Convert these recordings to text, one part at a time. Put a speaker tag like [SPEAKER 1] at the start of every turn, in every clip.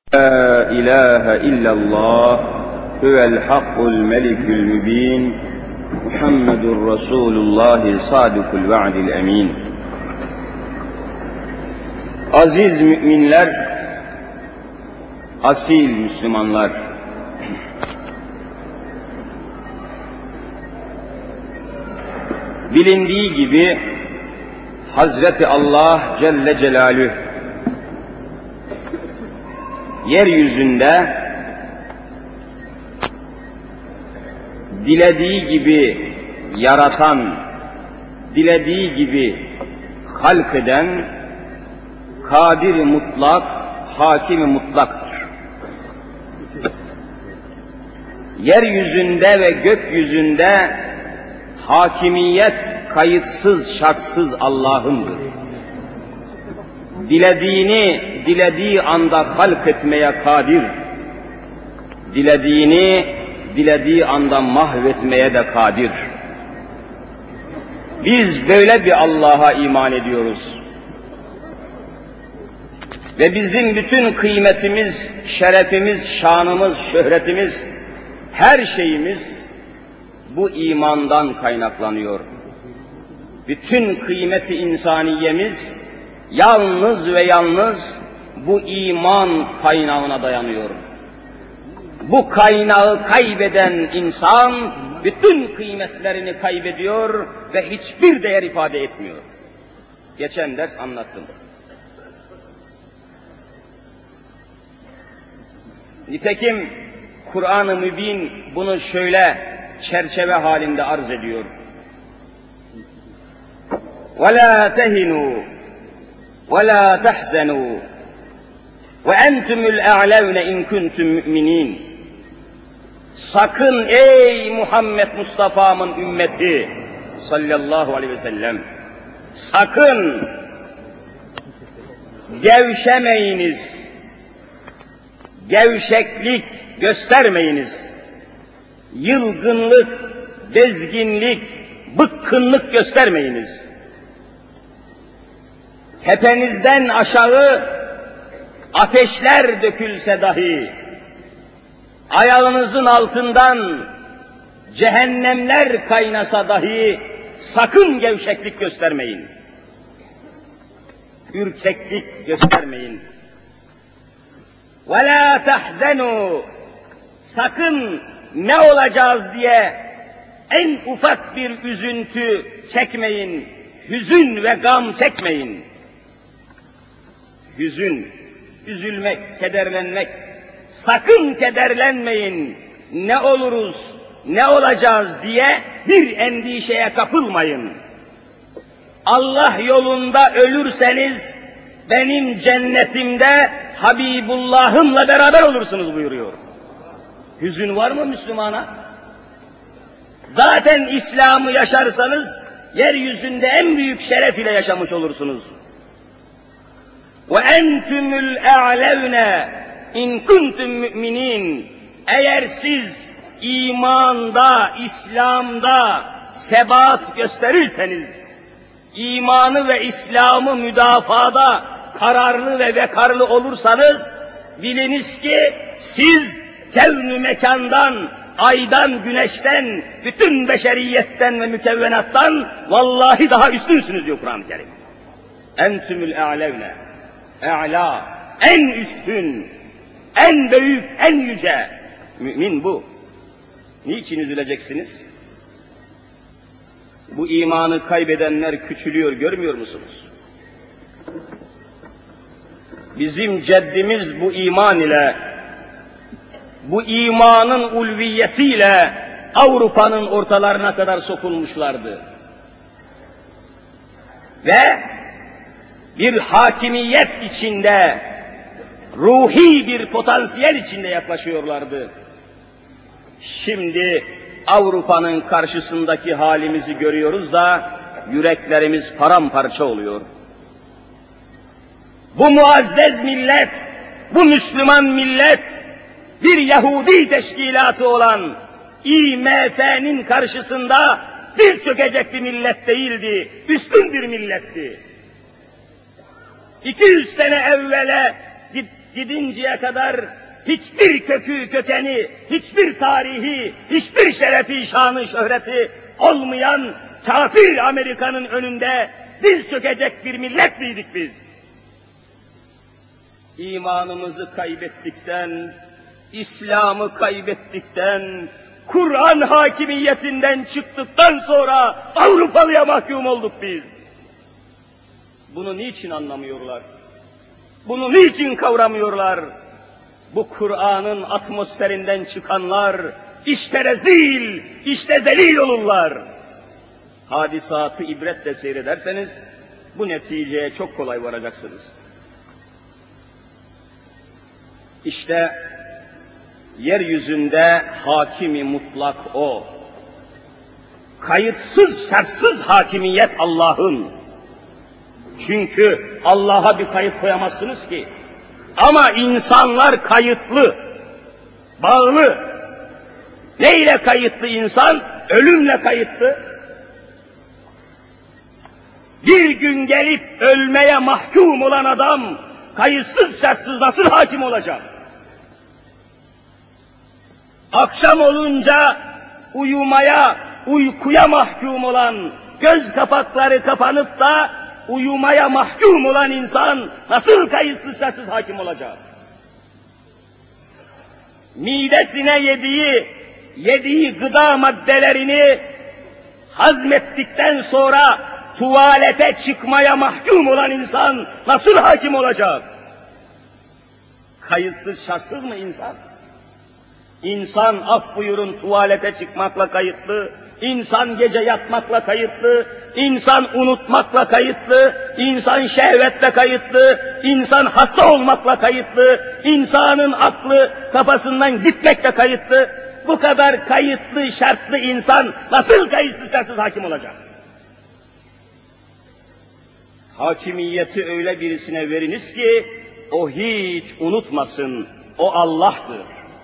[SPEAKER 1] لا إله إلا الله هو الحق الملك المبين محمد رسول الله صادق الوعد الأمين. Aziz müminler, asil Müslümanlar, bilindiği gibi Hazreti Allah Celle Celaluhu yeryüzünde dilediği gibi yaratan, dilediği gibi halk eden, kadir-i mutlak, hakim-i mutlaktır. Yeryüzünde ve gökyüzünde hakimiyet kayıtsız şartsız Allah'ındır. Dilediğini dilediği anda halk etmeye kadir, dilediğini dilediği anda mahvetmeye de kadir. Biz böyle bir Allah'a iman ediyoruz. Ve bizim bütün kıymetimiz, şerefimiz, şanımız, şöhretimiz, her şeyimiz bu imandan kaynaklanıyor. Bütün kıymeti insaniyemiz yalnız ve yalnız bu iman kaynağına dayanıyor. Bu kaynağı kaybeden insan bütün kıymetlerini kaybediyor ve hiçbir değer ifade etmiyor. Geçen ders anlattım. Nitekim Kur'an-ı Mübin bunu şöyle çerçeve halinde arz ediyor. وَلَا تَهِنُوا وَلَا تَحْزَنُوا وَاَنْتُمُ الْاَعْلَوْنَ اِنْ كُنْتُمْ مُؤْمِنِينَ. Sakın ey Muhammed Mustafa'mın ümmeti sallallahu aleyhi ve sellem, sakın gevşemeyiniz, gevşeklik göstermeyiniz, yılgınlık, bezginlik, bıkkınlık göstermeyiniz. Tepenizden aşağı ateşler dökülse dahi, ayağınızın altından cehennemler kaynasa dahi sakın gevşeklik göstermeyin. Ürkeklik göstermeyin. وَلَا تَحْزَنُوا. Sakın ne olacağız diye en ufak bir üzüntü çekmeyin, hüzün ve gam çekmeyin. Hüzün, üzülmek, kederlenmek. Sakın kederlenmeyin, ne oluruz, ne olacağız diye bir endişeye kapılmayın. Allah yolunda ölürseniz benim cennetimde Habibullah'ımla beraber olursunuz buyuruyor. Hüzün var mı Müslümana? Zaten İslam'ı yaşarsanız yeryüzünde en büyük şeref ile yaşamış olursunuz. وَاَنْتُمُ الْاَعْلَوْنَ اِنْ كُنْتُمْ مُؤْمِنِينَ. Eğer siz imanda, İslam'da sebat gösterirseniz, imanı ve İslam'ı müdafada kararlı ve vekarlı olursanız, biliniz ki siz kevn-ü mekandan, aydan, güneşten, bütün beşeriyetten ve mükevvenattan vallahi daha üstünsünüz diyor Kur'an-ı Kerim. Entümül e'levne. E'lâ, en üstün, en büyük, en yüce. Mümin bu. Niçin üzüleceksiniz? Bu imanı kaybedenler küçülüyor, görmüyor musunuz? Bizim ceddimiz bu iman ile, bu imanın ulviyetiyle Avrupa'nın ortalarına kadar sokulmuşlardı. Ve bir hakimiyet içinde, ruhi bir potansiyel içinde yaklaşıyorlardı. Şimdi Avrupa'nın karşısındaki halimizi görüyoruz da yüreklerimiz paramparça oluyor. Bu muazzez millet, bu Müslüman millet, bir Yahudi teşkilatı olan IMF'nin karşısında diz çökecek bir millet değildi, üstün bir milletti. 200 sene evvele gidinceye kadar hiçbir kökü kökeni, hiçbir tarihi, hiçbir şerefi, şanı, şöhreti olmayan kafir Amerika'nın önünde diz çökecek bir millet miydik biz? İmanımızı kaybettikten, İslam'ı kaybettikten, Kur'an hakimiyetinden çıktıktan sonra Avrupalıya mahkum olduk biz. Bunu niçin anlamıyorlar? Bunu niçin kavramıyorlar? Bu Kur'an'ın atmosferinden çıkanlar işte rezil, işte zelil olurlar. Hadisatı ibretle seyrederseniz bu neticeye çok kolay varacaksınız. İşte yeryüzünde hakimi mutlak o. Kayıtsız, şartsız hakimiyet Allah'ın. Çünkü Allah'a bir kayıt koyamazsınız ki. Ama insanlar kayıtlı, bağlı. Neyle kayıtlı insan? Ölümle kayıtlı. Bir gün gelip ölmeye mahkum olan adam, kayıtsız şartsız nasıl hakim olacak? Akşam olunca uykuya mahkum olan, göz kapakları kapanıp da uyumaya mahkum olan insan nasıl kayıtsız şartsız hakim olacak? Midesine yediği gıda maddelerini hazmettikten sonra tuvalete çıkmaya mahkum olan insan nasıl hakim olacak? Kayıtsız şartsız mı insan? İnsan af buyurun tuvalete çıkmakla kayıtlı, insan gece yatmakla kayıtlı, insan unutmakla kayıtlı, insan şehvetle kayıtlı, insan hasta olmakla kayıtlı, insanın aklı kafasından gitmekle kayıtlı. Bu kadar kayıtlı, şartlı insan nasıl kayıtsız şartsız hakim olacak? Hakimiyeti öyle birisine veriniz ki o hiç unutmasın, o Allah'tır.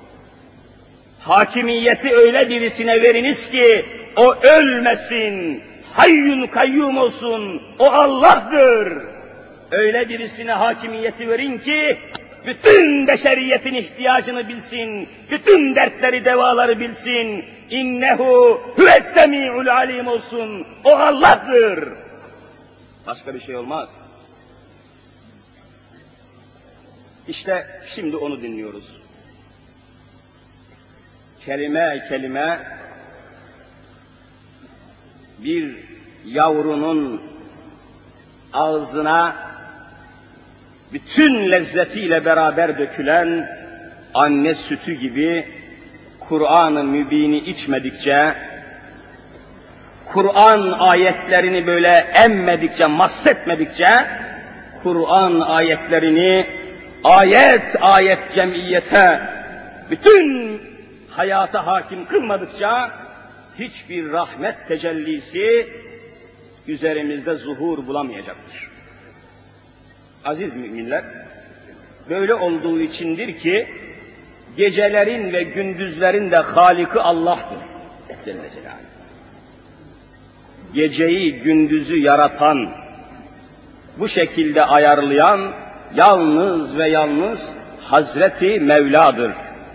[SPEAKER 1] Hakimiyeti öyle birisine veriniz ki o ölmesin, hayyun kayyum olsun, o Allah'tır. Öyle birisine hakimiyeti verin ki bütün beşeriyetin ihtiyacını bilsin, bütün dertleri, devaları bilsin. İnnehu huves-semi'ul alim olsun, o Allah'tır. Başka bir şey olmaz. İşte şimdi onu dinliyoruz. Kelime kelime bir yavrunun ağzına bütün lezzetiyle beraber dökülen anne sütü gibi Kur'an-ı Mübin'i içmedikçe, Kur'an ayetlerini böyle emmedikçe, massetmedikçe, Kur'an ayetlerini ayet ayet cemiyete, bütün hayata hakim kılmadıkça hiçbir rahmet tecellisi üzerimizde zuhur bulamayacaktır. Aziz müminler, böyle olduğu içindir ki gecelerin ve gündüzlerin de Halık-ı Allah'tır. Celle Celaluhu. Geceyi gündüzü yaratan, bu şekilde ayarlayan yalnız ve yalnız Hazreti Mevla'dır.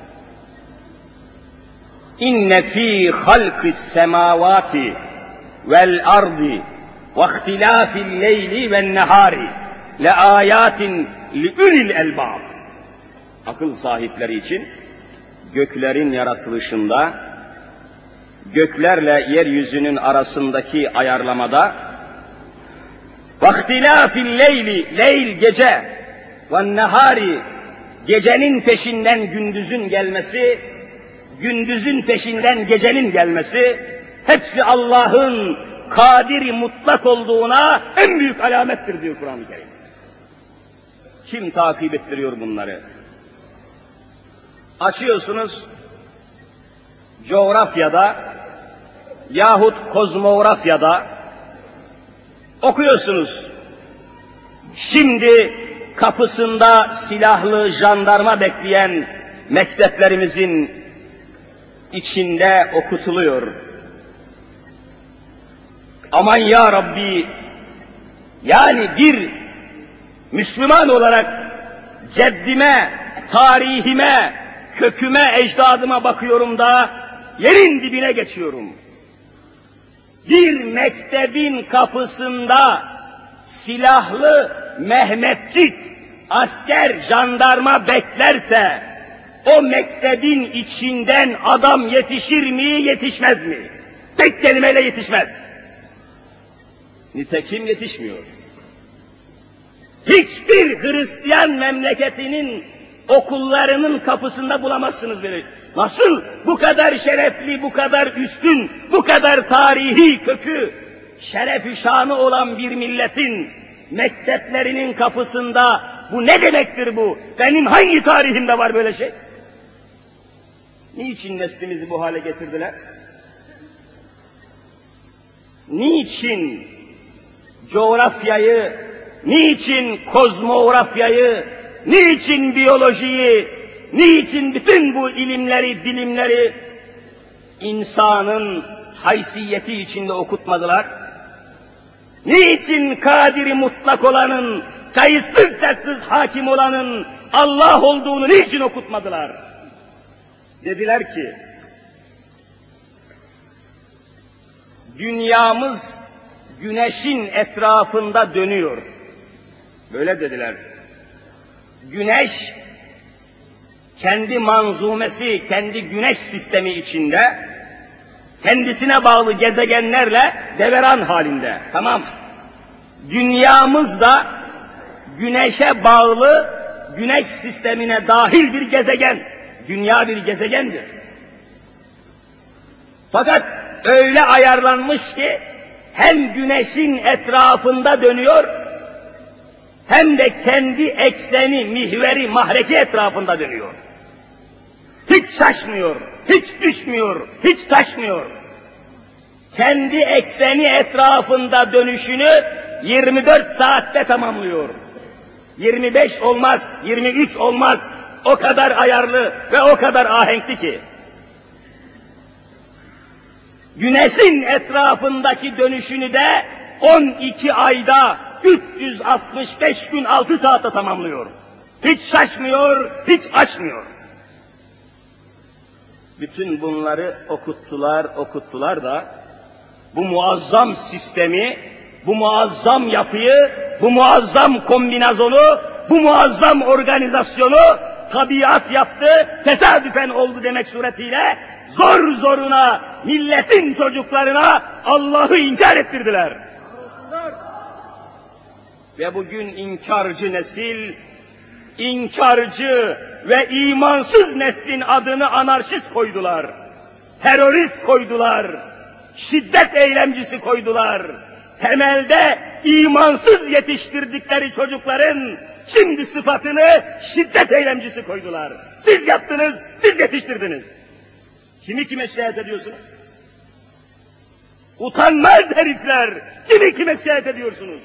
[SPEAKER 1] İnne fî halqis semâvâti vel ardi ve ihtilâfil leyli ven nehâri le âyâtin li ulil elbâb. Akıl sahipleri için göklerin yaratılışında, göklerle yeryüzünün arasındaki ayarlamada, vahtilâfil leyli, leyl gece, ve nehâri, gecenin peşinden gündüzün gelmesi, gündüzün peşinden gecenin gelmesi, hepsi Allah'ın kadiri mutlak olduğuna en büyük alamettir diyor Kur'an-ı Kerim. Kim takip ettiriyor bunları? Açıyorsunuz, coğrafyada yahut kozmografyada okuyorsunuz. Şimdi kapısında silahlı jandarma bekleyen mekteplerimizin içinde okutuluyor. Aman ya Rabbi, yani bir Müslüman olarak ceddime, tarihime, köküme, ecdadıma bakıyorum da yerin dibine geçiyorum. Bir mektebin kapısında silahlı Mehmetçik, asker, jandarma beklerse o mektebin içinden adam yetişir mi, yetişmez mi? Tek kelimeyle yetişmez. Nitekim yetişmiyor. Hiçbir Hristiyan memleketinin okullarının kapısında bulamazsınız böyle. Nasıl bu kadar şerefli, bu kadar üstün, bu kadar tarihi kökü, şeref-i şanı olan bir milletin mekteplerinin kapısında bu ne demektir bu? Benim hangi tarihimde var böyle şey? Niçin neslimizi bu hale getirdiler? Niçin coğrafyayı, niçin kozmografyayı, niçin biyolojiyi, niçin bütün bu ilimleri, bilimleri insanın haysiyeti içinde okutmadılar? Niçin kadiri mutlak olanın, kayıtsız şartsız hakim olanın Allah olduğunu niçin okutmadılar? Dediler ki, dünyamız güneşin etrafında dönüyor. Böyle dediler. Güneş, kendi manzumesi, kendi güneş sistemi içinde, kendisine bağlı gezegenlerle devran halinde. Tamam. Dünyamız da güneşe bağlı, güneş sistemine dahil bir gezegen. Dünya bir gezegendir. Fakat öyle ayarlanmış ki hem güneşin etrafında dönüyor, hem de kendi ekseni, mihveri, mahreki etrafında dönüyor. Hiç şaşmıyor, hiç düşmüyor, hiç taşmıyor. Kendi ekseni etrafında dönüşünü 24 saatte tamamlıyor. 25 olmaz, 23 olmaz. O kadar ayarlı ve o kadar ahenkli ki. Güneşin etrafındaki dönüşünü de 12 ayda 365 gün 6 saatte tamamlıyor. Hiç şaşmıyor, hiç aşmıyor. Bütün bunları okuttular da bu muazzam sistemi, bu muazzam yapıyı, bu muazzam kombinasyonu, bu muazzam organizasyonu tabiat yaptı, tesadüfen oldu demek suretiyle zor zoruna milletin çocuklarına Allah'ı inkar ettirdiler. Ve bugün inkarcı nesil, inkarcı ve imansız neslin adını anarşist koydular. Terörist koydular. Şiddet eylemcisi koydular. Temelde imansız yetiştirdikleri çocukların şimdi sıfatını şiddet eylemcisi koydular. Siz yaptınız, siz yetiştirdiniz. Kimi kime şikayet ediyorsunuz? Utanmaz herifler! Kimi kime şikayet ediyorsunuz?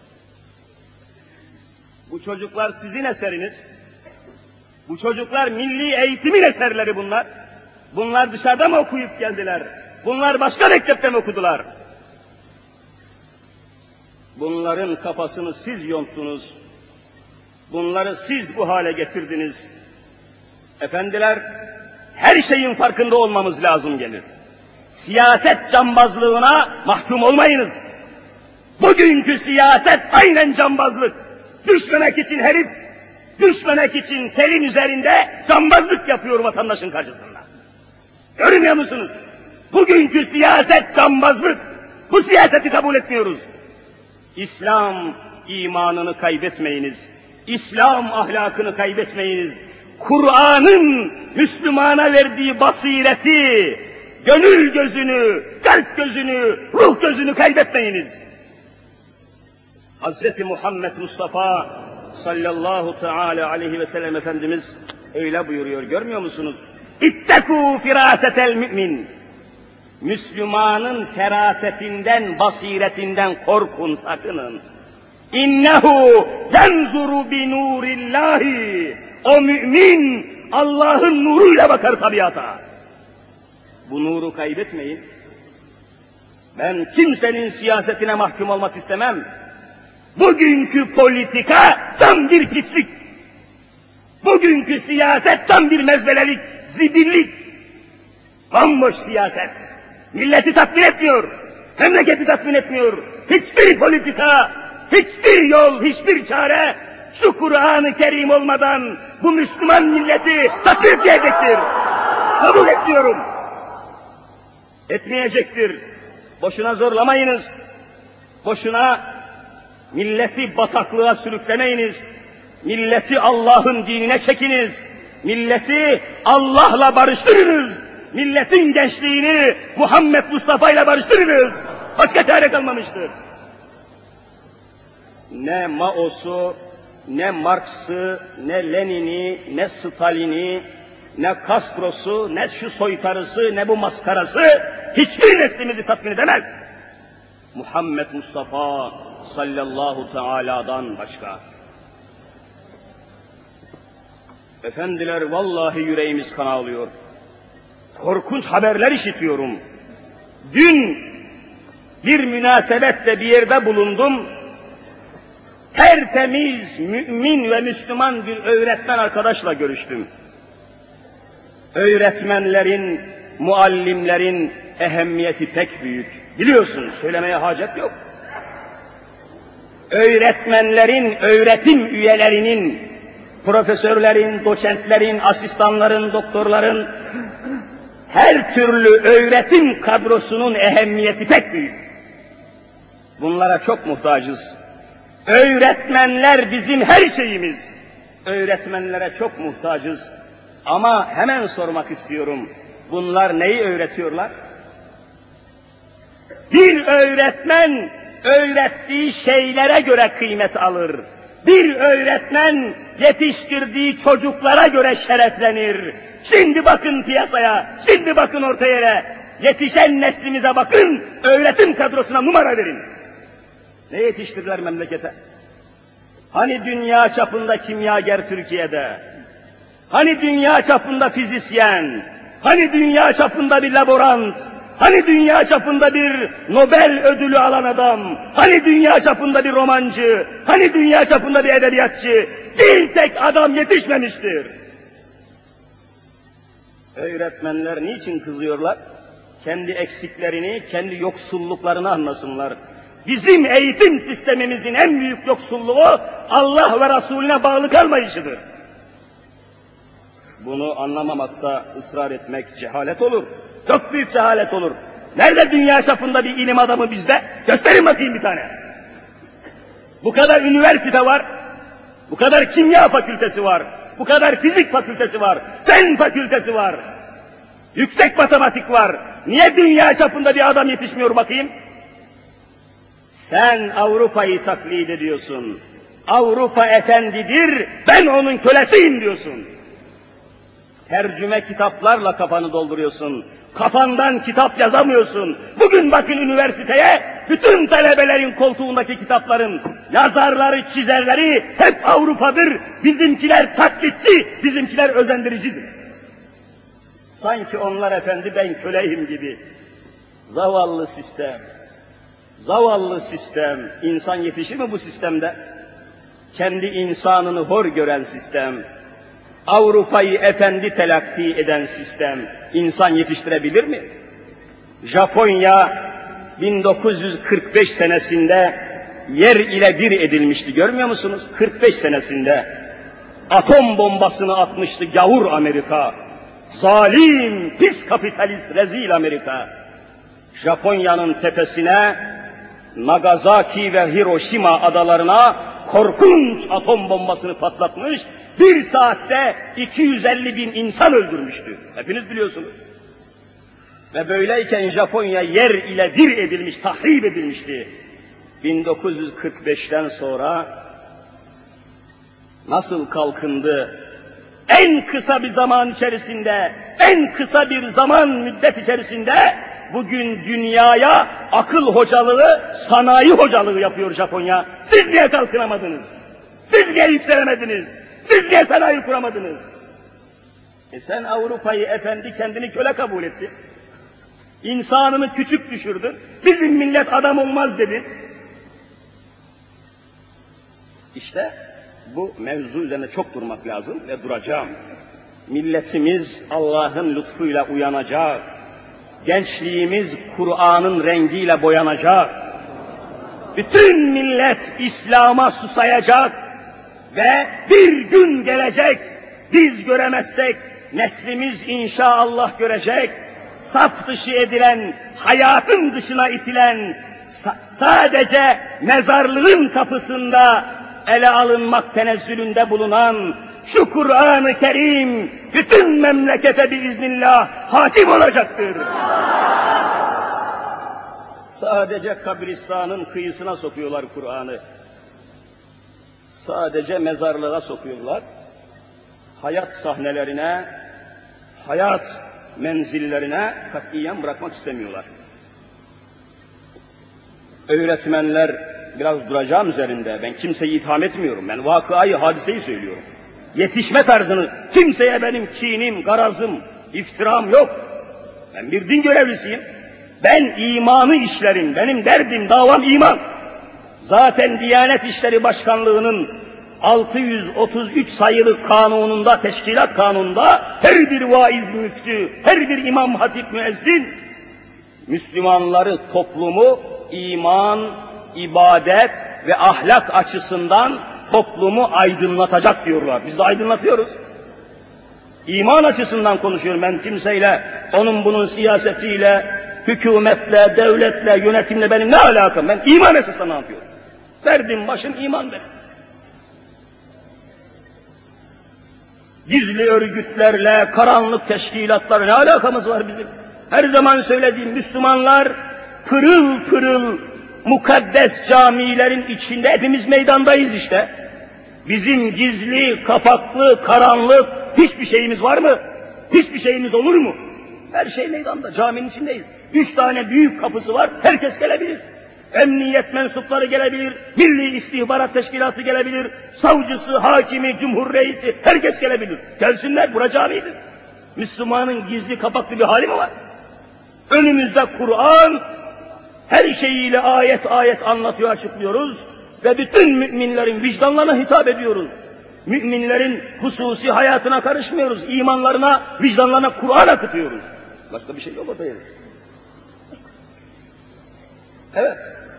[SPEAKER 1] Bu çocuklar sizin eseriniz. Bu çocuklar milli eğitimin eserleri bunlar. Bunlar dışarıda mı okuyup geldiler? Bunlar başka mektepte mi okudular? Bunların kafasını siz yonttunuz. Bunları siz bu hale getirdiniz. Efendiler, her şeyin farkında olmamız lazım gelir. Siyaset cambazlığına mahkum olmayınız. Bugünkü siyaset aynen cambazlık. Düşmemek için herif, düşmemek için telin üzerinde cambazlık yapıyor vatandaşın karşısında. Görmüyor musunuz? Bugünkü siyaset cambazlık. Bu siyaseti kabul etmiyoruz. İslam imanını kaybetmeyiniz. İslam ahlakını kaybetmeyiniz. Kur'an'ın Müslümana verdiği basireti, gönül gözünü, kalp gözünü, ruh gözünü kaybetmeyiniz. Hazreti Muhammed Mustafa sallallahu teala aleyhi ve sellem Efendimiz öyle buyuruyor, görmüyor musunuz? İttekû firâsetel mü'min. Müslümanın ferasetinden, basiretinden korkun, sakının. İnnehu yenzuru bi nurillahi. O mümin Allah'ın nuruyla bakar tabiata. Bu nuru kaybetmeyin. Ben kimsenin siyasetine mahkum olmak istemem. Bugünkü politika tam bir pislik. Bugünkü siyaset tam bir mezbelelik, zibillik. Bomboş siyaset. Milleti tatmin etmiyor, memleketi tatmin etmiyor. Hiçbir politika, hiçbir yol, hiçbir çare şu Kur'an-ı Kerim olmadan bu Müslüman milleti tatmin edecektir. Kabul etmiyorum. Etmeyecektir. Boşuna zorlamayınız. Boşuna milleti bataklığa sürüklemeyiniz. Milleti Allah'ın dinine çekiniz. Milleti Allah'la barıştırınız. Milletin gençliğini Muhammed Mustafa ile barıştırınız. Başka çare kalmamıştır. Ne Mao'su, ne Marx'ı, ne Lenin'i, ne Stalin'i, ne Castro'su, ne şu soytarısı, ne bu maskarası hiçbir neslimizi tatmin edemez. Muhammed Mustafa sallallahu teala'dan başka. Efendiler, vallahi yüreğimiz kan ağlıyor. Korkunç haberler işitiyorum. Dün bir münasebetle bir yerde bulundum. Tertemiz, mümin ve Müslüman bir öğretmen arkadaşla görüştüm. Öğretmenlerin, muallimlerin ehemmiyeti pek büyük. Biliyorsunuz, söylemeye hacet yok. Öğretmenlerin, öğretim üyelerinin, profesörlerin, doçentlerin, asistanların, doktorların, her türlü öğretim kadrosunun ehemmiyeti pek büyük. Bunlara çok muhtacız. Öğretmenler bizim her şeyimiz. Öğretmenlere çok muhtacız. Ama hemen sormak istiyorum. Bunlar neyi öğretiyorlar? Bir öğretmen öğrettiği şeylere göre kıymet alır. Bir öğretmen yetiştirdiği çocuklara göre şereflenir. Şimdi bakın piyasaya, şimdi bakın orta yere. Yetişen neslimize bakın, öğretim kadrosuna numara verin. Ne yetiştirdiler memlekete? Hani dünya çapında kimyager Türkiye'de? Hani dünya çapında fizisyen? Hani dünya çapında bir laborant? Hani dünya çapında bir Nobel ödülü alan adam? Hani dünya çapında bir romancı? Hani dünya çapında bir edebiyatçı? Bir tek adam yetişmemiştir. Öğretmenler niçin kızıyorlar? Kendi eksiklerini, kendi yoksulluklarını anlasınlar. Bizim eğitim sistemimizin en büyük yoksulluğu Allah ve Resulüne bağlı kalmayışıdır. Bunu anlamamakta ısrar etmek cehalet olur. Çok büyük cehalet olur. Nerede dünya çapında bir ilim adamı bizde? Gösterin bakayım bir tane. Bu kadar üniversite var, bu kadar kimya fakültesi var, bu kadar fizik fakültesi var, fen fakültesi var, yüksek matematik var. Niye dünya çapında bir adam yetişmiyor bakayım? Sen Avrupa'yı taklit ediyorsun. Avrupa efendidir, ben onun kölesiyim diyorsun. Tercüme kitaplarla kafanı dolduruyorsun. Kafandan kitap yazamıyorsun. Bugün bakın üniversiteye, bütün talebelerin koltuğundaki kitapların yazarları, çizerleri hep Avrupa'dır. Bizimkiler taklitçi, bizimkiler özendiricidir. Sanki onlar efendi, ben köleyim gibi. Zavallı sistem. Zavallı sistem. İnsan yetişir mi bu sistemde? Kendi insanını hor gören sistem. Avrupa'yı efendi telakki eden sistem insan yetiştirebilir mi? Japonya 1945 senesinde yer ile bir edilmişti, görmüyor musunuz? 45 senesinde atom bombasını atmıştı gavur Amerika. Zalim, pis kapitalist, rezil Amerika. Japonya'nın tepesine, Nagasaki ve Hiroşima adalarına korkunç atom bombasını patlatmış, bir saatte 250 bin insan öldürmüştü. Hepiniz biliyorsunuz. Ve böyleyken Japonya yer ile bir edilmiş, tahrip edilmişti. 1945'ten sonra nasıl kalkındı? En kısa bir zaman içerisinde, en kısa bir zaman müddet içerisinde bugün dünyaya akıl hocalığı, sanayi hocalığı yapıyor Japonya. Siz niye kalkınamadınız? Siz niye yükselemediniz? Siz niye sanayi kuramadınız? Sen Avrupa'yı efendi, kendini köle kabul etti. İnsanını küçük düşürdü. Bizim millet adam olmaz dedi. İşte bu mevzu üzerine çok durmak lazım ve duracağım. Milletimiz Allah'ın lütfuyla uyanacak. Gençliğimiz Kur'an'ın rengiyle boyanacak. Bütün millet İslam'a susayacak ve bir gün gelecek, biz göremezsek neslimiz inşallah görecek. Saf dışı edilen, hayatın dışına itilen, sadece mezarlığın kapısında ele alınmak tenezzülünde bulunan şu Kur'an-ı Kerim bütün memlekete biiznillah hakim olacaktır. Sadece kabristanın kıyısına sokuyorlar Kur'an'ı. Sadece mezarlığa sokuyorlar. Hayat sahnelerine, hayat menzillerine katiyen bırakmak istemiyorlar. Öğretmenler, biraz duracağım üzerinde, ben kimseyi itham etmiyorum, ben vakıayı, hadiseyi söylüyorum. Yetişme tarzını, kimseye benim kinim, garazım, iftiram yok. Ben bir din görevlisiyim. Ben imanı işlerim, benim derdim, davam iman. Zaten Diyanet İşleri Başkanlığı'nın 633 sayılı kanununda, teşkilat kanununda her bir vaiz müftü, her bir imam hatip müezzin, Müslümanları, toplumu iman, ibadet ve ahlak açısından toplumu aydınlatacak diyorlar. Biz de aydınlatıyoruz. İman açısından konuşuyorum ben kimseyle, onun bunun siyasetiyle, hükümetle, devletle, yönetimle benim ne alakam? Ben iman esasına anlatıyorum. Verdim başım iman benim. Gizli örgütlerle, karanlık teşkilatlarla ne alakamız var bizim? Her zaman söylediğim Müslümanlar pırıl pırıl mukaddes camilerin içinde hepimiz meydandayız işte. Bizim gizli, kapaklı, karanlık hiçbir şeyimiz var mı? Hiçbir şeyimiz olur mu? Her şey meydanda, caminin içindeyiz. 3 tane büyük kapısı var, herkes gelebilir. Emniyet mensupları gelebilir, Milli İstihbarat Teşkilatı gelebilir, savcısı, hakimi, cumhur reisi, herkes gelebilir. Gelsinler, bura camidir. Müslümanın gizli kapaklı bir hali mi var? Önümüzde Kur'an, her şeyiyle ayet ayet anlatıyor, açıklıyoruz ve bütün müminlerin vicdanlarına hitap ediyoruz. Müminlerin hususi hayatına karışmıyoruz, imanlarına, vicdanlarına Kur'an akıtıyoruz. Başka bir şey yok orada. Evet.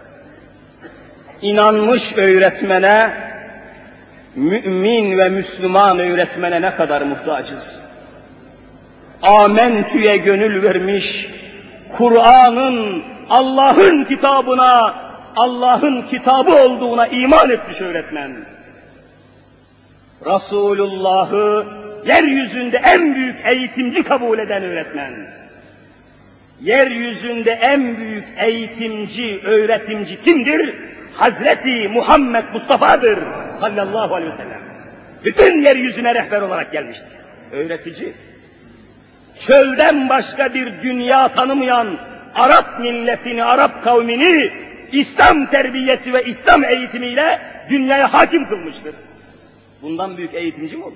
[SPEAKER 1] İnanmış öğretmene, mümin ve Müslüman öğretmene ne kadar muhtacız. Amentü'ye gönül vermiş, Kur'an'ın, Allah'ın kitabına, Allah'ın kitabı olduğuna iman etmiş öğretmen. Resulullah'ı yeryüzünde en büyük eğitimci kabul eden öğretmen. Yeryüzünde en büyük eğitimci, öğretimci kimdir? Hazreti Muhammed Mustafa'dır sallallahu aleyhi ve sellem. Bütün yeryüzüne rehber olarak gelmiştir. Öğretici. Çölden başka bir dünya tanımayan Arap milletini, Arap kavmini İslam terbiyesi ve İslam eğitimiyle dünyaya hakim kılmıştır. Bundan büyük eğitimci mi olur?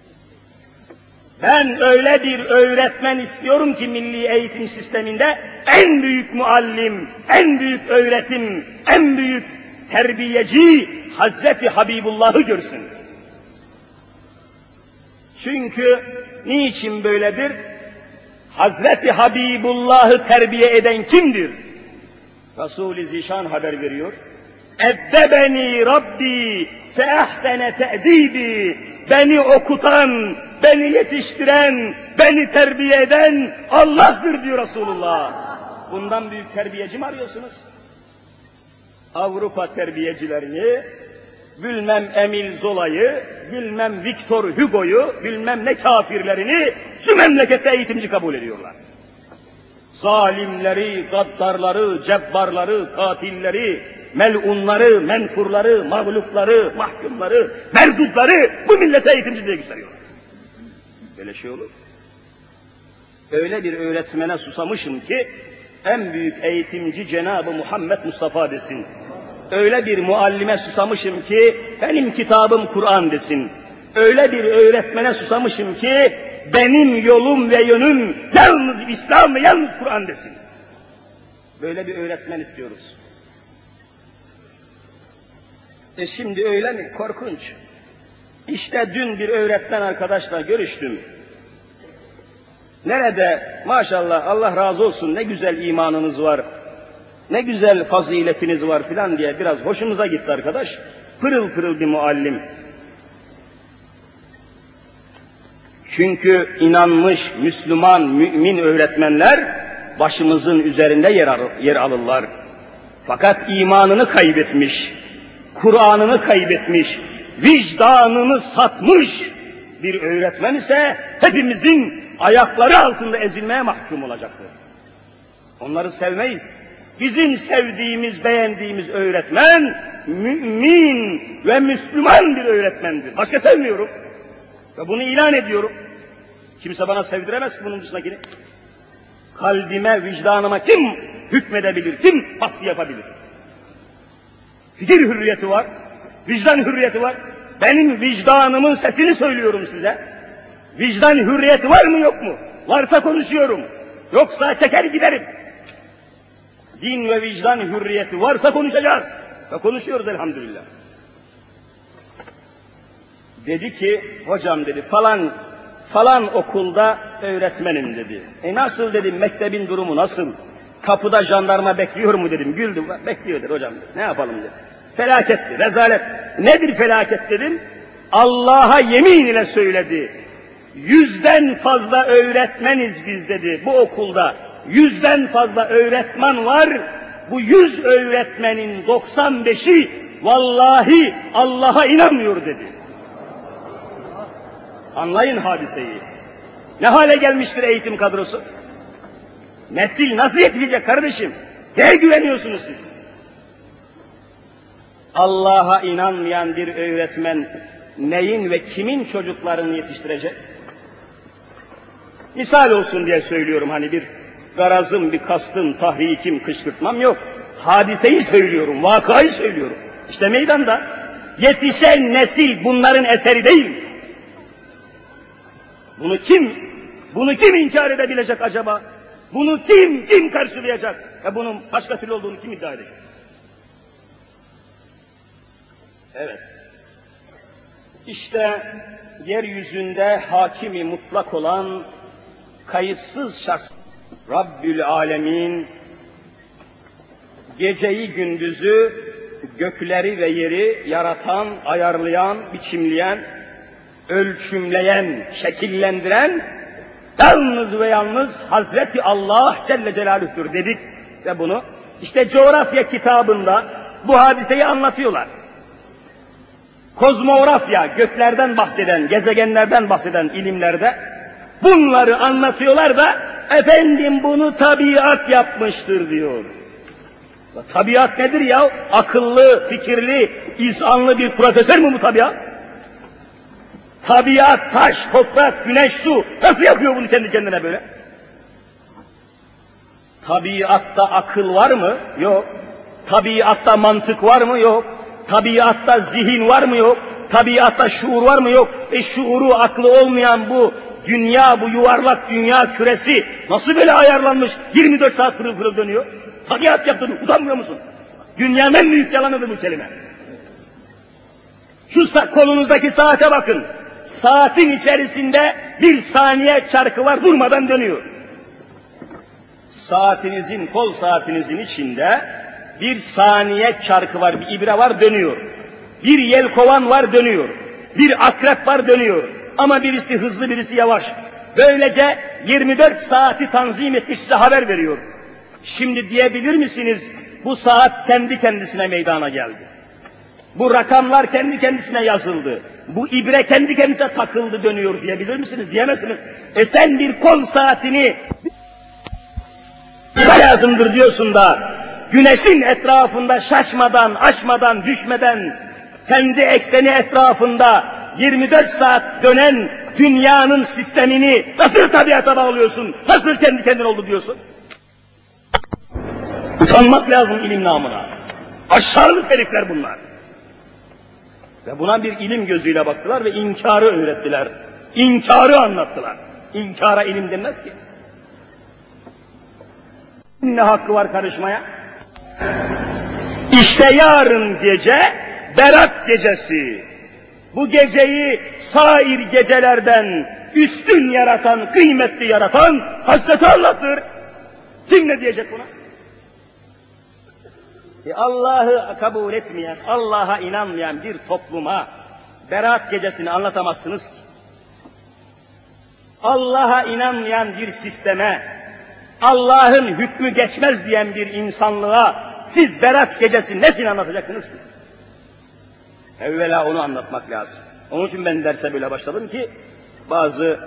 [SPEAKER 1] Ben öyle bir öğretmen istiyorum ki milli eğitim sisteminde en büyük muallim, en büyük öğretim, en büyük terbiyeci Hazreti Habibullah'ı görsün. Çünkü niçin böyledir? Hazreti Habibullah'ı terbiye eden kimdir? Resul-i Zişan haber veriyor. Eddebeni Rabbi fe ahsene te'dibi. Beni okutan, beni yetiştiren, beni terbiye eden Allah'tır diyor Resulullah. Bundan büyük terbiyeci mi arıyorsunuz? Avrupa terbiyecilerini, bilmem Emil Zola'yı, bilmem Victor Hugo'yu, bilmem ne kafirlerini şu memlekette eğitimci kabul ediyorlar. Zalimleri, gaddarları, cebbarları, katilleri, melunları, menfurları, mağlupları, mahkumları, merdutları bu millete eğitimci diye gösteriyorlar. Böyle şey olur. Öyle bir öğretmene susamışım ki en büyük eğitimci Cenab-ı Muhammed Mustafa desin. Öyle bir muallime susamışım ki benim kitabım Kur'an desin. Öyle bir öğretmene susamışım ki benim yolum ve yönüm yalnız İslam ve yalnız Kur'an desin. Böyle bir öğretmen istiyoruz. Şimdi öyle mi? Korkunç. İşte dün bir öğretmen arkadaşla görüştüm. Nerede? Maşallah, Allah razı olsun, ne güzel imanınız var, ne güzel faziletiniz var filan diye biraz hoşumuza gitti arkadaş. Pırıl pırıl bir muallim. Çünkü inanmış, Müslüman, mümin öğretmenler başımızın üzerinde yer alırlar. Fakat imanını kaybetmiş, Kur'an'ını kaybetmiş, vicdanını satmış bir öğretmen ise hepimizin ayakları altında ezilmeye mahkum olacaktır. Onları sevmeyiz. Bizim sevdiğimiz, beğendiğimiz öğretmen, mümin ve Müslüman bir öğretmendir. Başka sevmiyorum. Ve bunu ilan ediyorum. Kimse bana sevdiremez bunun dışındakini. Kalbime, vicdanıma kim hükmedebilir, kim baskı yapabilir? Fikir hürriyeti var, vicdan hürriyeti var. Benim vicdanımın sesini söylüyorum size. Vicdan hürriyeti var mı yok mu? Varsa konuşuyorum. Yoksa çeker giderim. Din ve vicdan hürriyeti varsa konuşacağız. Ve konuşuyoruz elhamdülillah. Dedi ki, hocam dedi, falan okulda öğretmenim dedi. Nasıl dedim, mektebin durumu nasıl? Kapıda jandarma bekliyor mu dedim. Güldü, bekliyordur hocam dedi. Ne yapalım dedi. Felaketti, rezalet. Nedir felaket dedim. Allah'a yemin ile söyledi. 100'den fazla öğretmeniz biz dedi bu okulda. 100'den fazla öğretmen var. Bu 100 öğretmenin 95'i vallahi Allah'a inanmıyor dedi. Anlayın hadiseyi. Ne hale gelmiştir eğitim kadrosu? Nesil nasıl yetişecek kardeşim? Neye güveniyorsunuz siz? Allah'a inanmayan bir öğretmen neyin ve kimin çocuklarını yetiştirecek? Misal olsun diye söylüyorum, hani bir garazım, bir kastım, tahrikim, kışkırtmam yok. Hadiseyi söylüyorum, vakayı söylüyorum. İşte meydanda yetişen nesil bunların eseri değil. Bunu kim inkar edebilecek acaba? Bunu kim karşılayacak? Bunun başka türlü olduğunu kim iddia edecek? Evet. İşte yeryüzünde hakimi mutlak olan kayıtsız şahs Rabbül Alemin geceyi gündüzü, gökleri ve yeri yaratan, ayarlayan, biçimleyen, ölçümleyen, şekillendiren yalnız ve yalnız Hazreti Allah Celle Celaluh'tür dedik ve bunu işte coğrafya kitabında bu hadiseyi anlatıyorlar. Kozmografya, göklerden bahseden, gezegenlerden bahseden ilimlerde bunları anlatıyorlar da efendim bunu tabiat yapmıştır diyor. Tabiat nedir ya? Akıllı, fikirli, izanlı bir profesör mü bu tabiat? Tabiat, taş, toprak, güneş, su nasıl yapıyor bunu kendi kendine böyle? Tabiatta akıl var mı? Yok. Tabiatta mantık var mı? Yok. Tabiatta zihin var mı? Yok. Tabiatta şuur var mı? Yok. Şuuru, aklı olmayan bu dünya, bu yuvarlak dünya küresi nasıl böyle ayarlanmış? 24 saat pırıl pırıl dönüyor. Tabiat yaptığını utanmıyor musun? Dünyanın en büyük yalanıdır bu kelime. Şu kolunuzdaki saate bakın. Saatin içerisinde bir saniye çarkı var, durmadan dönüyor. Kol saatinizin içinde bir saniye çarkı var, bir ibre var, dönüyor. Bir yelkovan var, dönüyor. Bir akrep var, dönüyor. Ama birisi hızlı, birisi yavaş. Böylece 24 saati tanzim etmiş, size haber veriyor. Şimdi diyebilir misiniz, bu saat kendi kendisine meydana geldi. Bu rakamlar kendi kendisine yazıldı. Bu ibre kendi kendisine takıldı, dönüyor diyebilir misiniz? Diyemezsiniz. Sen bir kol saatini lazımdır diyorsun da güneşin etrafında şaşmadan, aşmadan, düşmeden kendi ekseni etrafında 24 saat dönen dünyanın sistemini nasıl tabiata bağlıyorsun? Nasıl kendi kendine oldu diyorsun? Utanmak lazım ilim namına. Aşağılık herifler bunlar. Ve buna bir ilim gözüyle baktılar ve inkarı öğrettiler. İnkarı anlattılar. İnkara ilim denmez ki. Ne hakkı var karışmaya? İşte yarın gece Berat gecesi. Bu geceyi sair gecelerden üstün yaratan, kıymetli yaratan Hazreti Allah'tır. Kim ne diyecek buna? Allah'ı kabul etmeyen, Allah'a inanmayan bir topluma Berat gecesini anlatamazsınız ki. Allah'a inanmayan bir sisteme, Allah'ın hükmü geçmez diyen bir insanlığa siz Berat gecesi nesini anlatacaksınız ki? Evvela onu anlatmak lazım. Onun için ben derse böyle başladım ki bazı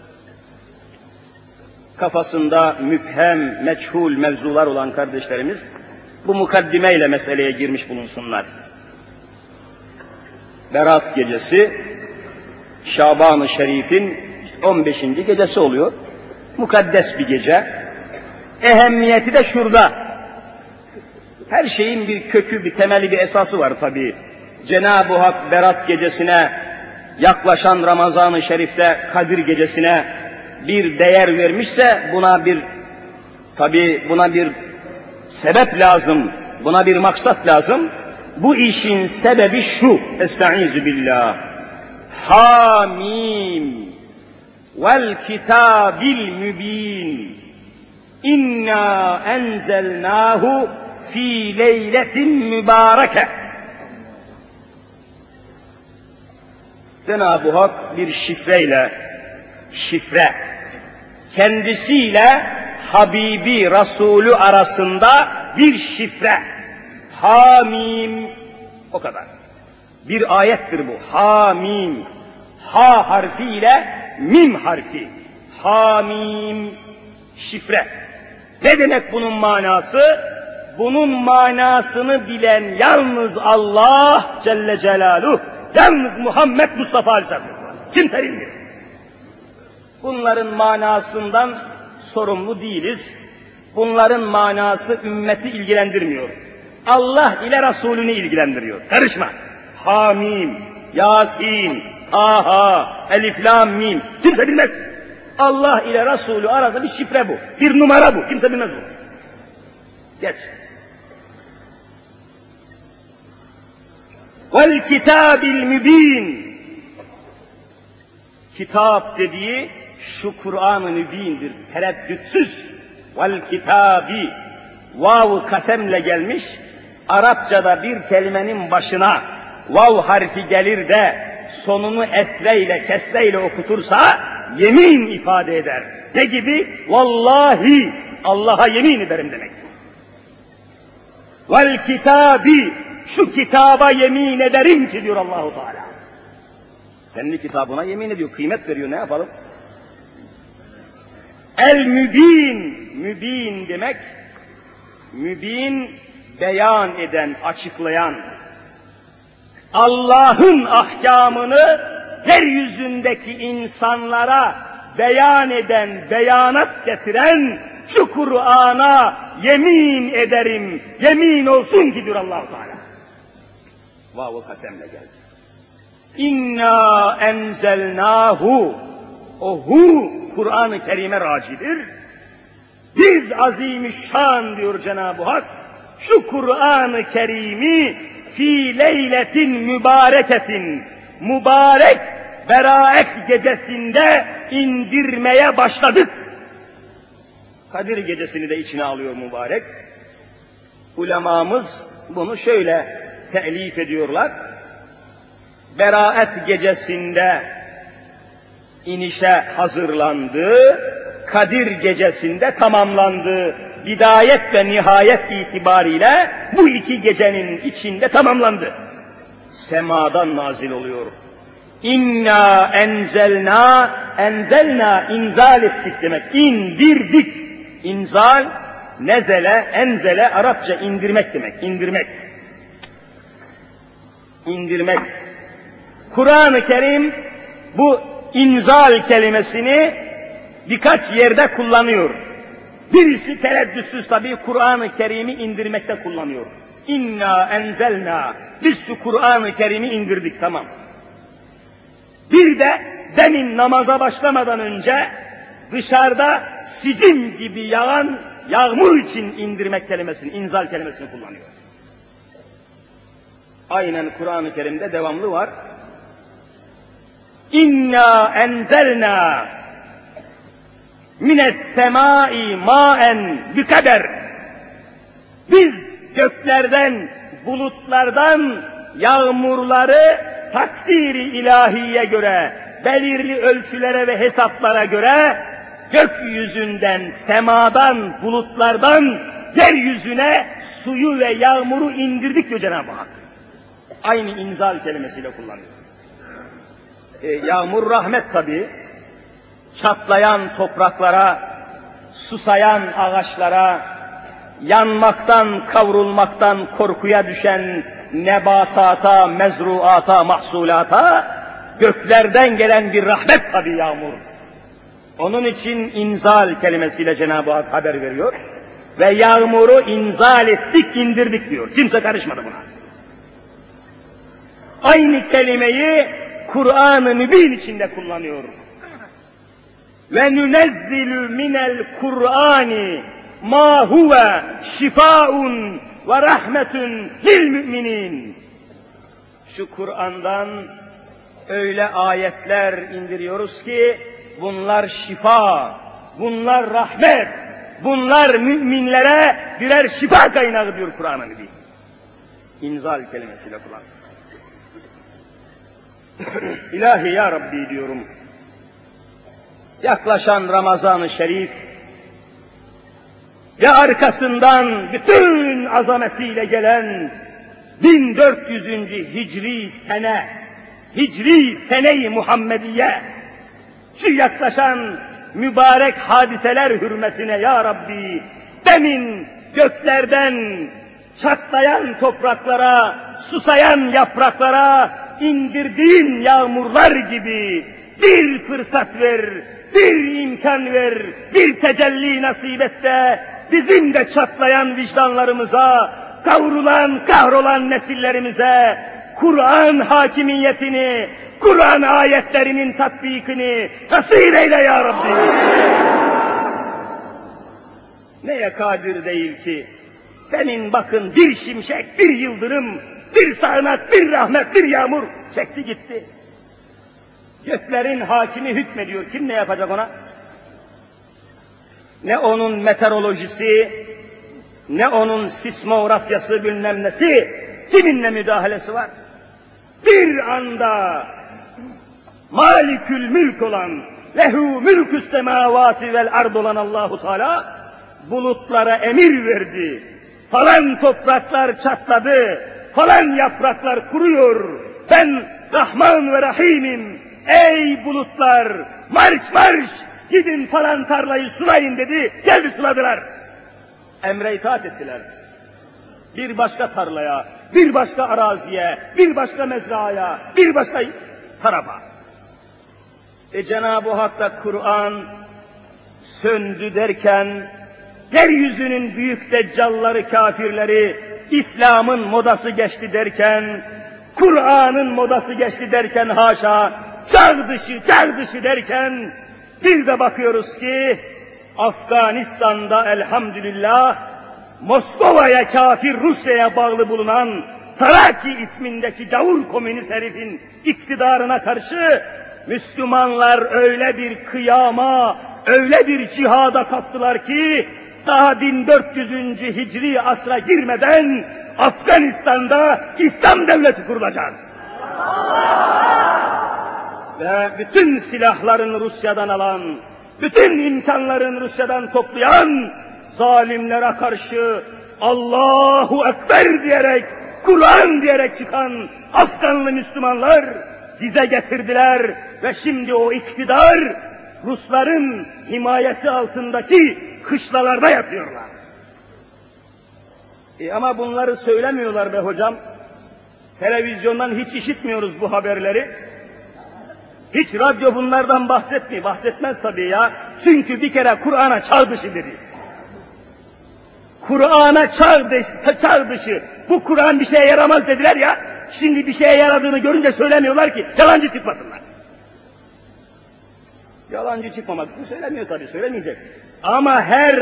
[SPEAKER 1] kafasında müphem, meçhul mevzular olan kardeşlerimiz bu mukaddimeyle meseleye girmiş bulunsunlar. Berat gecesi Şaban-ı Şerif'in 15. gecesi oluyor. Mukaddes bir gece. Ehemmiyeti de şurada. Her şeyin bir kökü, bir temeli, bir esası var tabii. Cenab-ı Hak Berat gecesine, yaklaşan Ramazan-ı Şerif'te Kadir gecesine bir değer vermişse buna bir sebep lazım, buna bir maksat lazım. Bu işin sebebi şu, estaizu billah. Hamim vel kitabil mübin inna enzelnahu fi leyletin mübareke. Cenab-ı Hak bir şifre, kendisiyle Habibi Resulü arasında bir şifre. Hamim, o kadar. Bir ayettir bu. Hamim, ha harfi ile mim harfi. Hamim, şifre. Ne demek bunun manası? Bunun manasını bilen yalnız Allah Celle Celaluhu, yalnız Muhammed Mustafa Aleyhisselam. Kimse bilmiyor. Bunların manasından sorumlu değiliz. Bunların manası ümmeti ilgilendirmiyor. Allah ile Resulünü ilgilendiriyor. Karışma. Hamim, Yasin, Taha, Elif, Lam, Mim. Kimse bilmez. Allah ile Resulü arada bir şifre bu. Bir numara bu. Kimse bilmez bu. Geç. Vel kitabil mübin. Kitap dediği şu Kur'an-ı Mübin'dir. Tereddütsüz. Vel kitabi. Vav-ı kasemle gelmiş. Arapçada bir kelimenin başına vav harfi gelir de sonunu esreyle, kesreyle okutursa yemin ifade eder. Ne gibi? Vallahi, Allah'a yemin ederim demek. Vel kitabi, şu kitaba yemin ederim ki diyor Allah-u Teala. Kendi kitabına yemin ediyor, kıymet veriyor, ne yapalım? El mübin, mübin demek, mübin beyan eden, açıklayan, Allah'ın ahkamını yeryüzündeki insanlara beyan eden, beyanat getiren şu Kur'an'a yemin ederim, yemin olsun ki diyor Allah-u Teala. Vav-ı kasemle geldi. İnna enzelnahu, o hu Kur'an-ı Kerim'e racidir. Biz azimüşşan diyor Cenab-ı Hak, şu Kur'an-ı Kerim'i fi leyletin mübareketin, mübarek beraat gecesinde indirmeye başladık. Kadir gecesini de içine alıyor mübarek. Ulemamız bunu şöyle telif ediyorlar. Beraat gecesinde inişe hazırlandı, Kadir gecesinde tamamlandı. Bidayet ve nihayet itibariyle bu iki gecenin içinde tamamlandı. Semadan nazil oluyor. İnna enzelna inzal ettik demek. İndirdik. İnzal, nezele, enzele Arapça indirmek demek. İndirmek. Kur'an-ı Kerim bu inzal kelimesini birkaç yerde kullanıyor. Birisi tereddütsüz tabii Kur'an-ı Kerim'i indirmekte kullanıyor. İnna enzelna, biz şu Kur'an-ı Kerim'i indirdik, tamam. Bir de demin namaza başlamadan önce dışarıda sicim gibi yağan yağmur için indirmek kelimesini, inzal kelimesini kullanıyor. Aynen Kur'an-ı Kerim'de devamlı var. İnna enzelna mines semai maen bikader. Biz göklerden, bulutlardan yağmurları takdiri ilahiye göre, belirli ölçülere ve hesaplara göre gökyüzünden, semadan, bulutlardan yeryüzüne suyu ve yağmuru indirdik diyor Cenab-ı Hak. Aynı inzal kelimesiyle kullanıyor. Yağmur rahmet tabii. Çatlayan topraklara, susayan ağaçlara, yanmaktan, kavrulmaktan korkuya düşen nebatata, mezruata, mahsulata göklerden gelen bir rahmet tabii yağmur. Onun için inzal kelimesiyle Cenab-ı Hak haber veriyor ve yağmuru inzal ettik, indirdik diyor. Kimse karışmadı buna. Aynı kelimeyi Kur'an-ı Mübin içinde kullanıyor. Ve nunezzilu minel Kur'ani ma huve şifaun ve rahmetun lil müminin. Şu Kur'an'dan öyle ayetler indiriyoruz ki bunlar şifa, bunlar rahmet, bunlar müminlere birer şifa kaynağı diyor Kur'an-ı Mübin. İnzal kelimesiyle kullanıyor. İlahi ya Rabbi diyorum. Yaklaşan Ramazan-ı Şerif ve arkasından bütün azametiyle gelen 1400. Hicri sene-i Muhammediye, şu yaklaşan mübarek hadiseler hürmetine ya Rabbi, demin göklerden çatlayan topraklara, susayan yapraklara indirdiğin yağmurlar gibi bir fırsat ver, bir imkan ver, bir tecelli nasip et de bizim de çatlayan vicdanlarımıza, kavrulan, kahrolan nesillerimize Kur'an hakimiyetini, Kur'an ayetlerinin tatbikini nasip eyle ya Rabbi. Neye kadir değil ki? Senin bakın bir şimşek, bir yıldırım, bir sağanak, bir rahmet, bir yağmur çekti gitti. Göklerin hakimi hükmediyor. Kim ne yapacak ona? Ne onun meteorolojisi, ne onun sismografyası bilmem nesi, kiminle müdahalesi var? Bir anda Malikül Mülk olan, lehu mülkü's semavati vel ard olan Allahu Teala bulutlara emir verdi. Falan topraklar çatladı, falan yapraklar kuruyor. Ben Rahman ve Rahim'im. Ey bulutlar, marş marş, gidin falan tarlayı sulayın dedi, geldi suladılar. Emre itaat ettiler. Bir başka tarlaya, bir başka araziye, bir başka mezraya, bir başka tarafa. Cenab-ı Hak da Kur'an söndü derken, yeryüzünün büyük deccalları, kafirleri, İslam'ın modası geçti derken, Kur'an'ın modası geçti derken haşa, çağ dışı derken, bir de bakıyoruz ki, Afganistan'da elhamdülillah, Moskova'ya kafir Rusya'ya bağlı bulunan Taraki ismindeki gavur komünist herifin iktidarına karşı Müslümanlar öyle bir kıyama, öyle bir cihada kaptılar ki daha 1400. Hicri asra girmeden Afganistan'da İslam devleti kurulacak. Ve bütün silahların Rusya'dan alan, bütün imkanların Rusya'dan toplayan zalimlere karşı Allahu Ekber diyerek, Kur'an diyerek çıkan Afganlı Müslümanlar dize getirdiler ve şimdi o iktidar Rusların himayesi altındaki kışlalarda yapıyorlar. Ama bunları söylemiyorlar be hocam. Televizyondan hiç işitmiyoruz bu haberleri. Hiç radyo bunlardan bahsetmiyor. Bahsetmez tabii ya. Çünkü bir kere Kur'an'a çağ dışı dedi. Kur'an'a çağ dışı. Bu Kur'an bir şeye yaramaz dediler ya. Şimdi bir şeye yaradığını görünce söylemiyorlar ki yalancı çıkmasınlar. Yalancı çıkmamak için söylemiyor tabii, söylemeyecek. Ama her